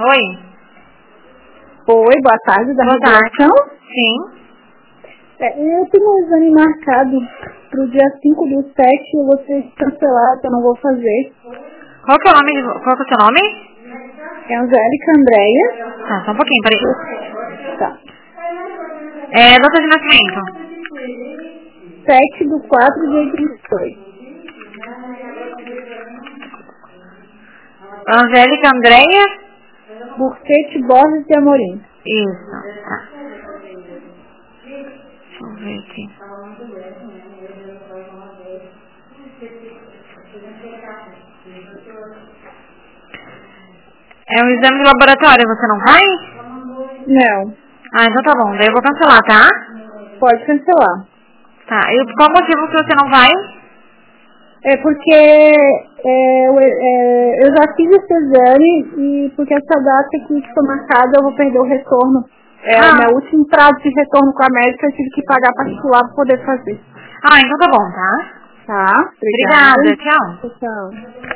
Oi. Oi, boa tarde, da redação. Sim. Eu tenho um exame marcado pro dia 5/7 e eu vou ter que cancelar, que eu não vou fazer. Qual que é o seu nome? É Angélica Andréia. Tá, só um pouquinho, peraí. Tá. Data de nascimento. 7/4/82. Angélica Andréia? Burquete Borges de Amorim. Isso, tá. Deixa eu ver aqui. É um exame de laboratório, você não vai? Não. Ah, então tá bom, daí eu vou cancelar, tá? Pode cancelar. Tá, e qual motivo que você não vai? É porque eu já fiz esse exame e porque essa data que foi marcada eu vou perder o retorno. O meu último prazo de retorno com a médica eu tive que pagar particular para poder fazer. Ah, então tá bom, tá? Tá? Obrigada, tchau. Tchau.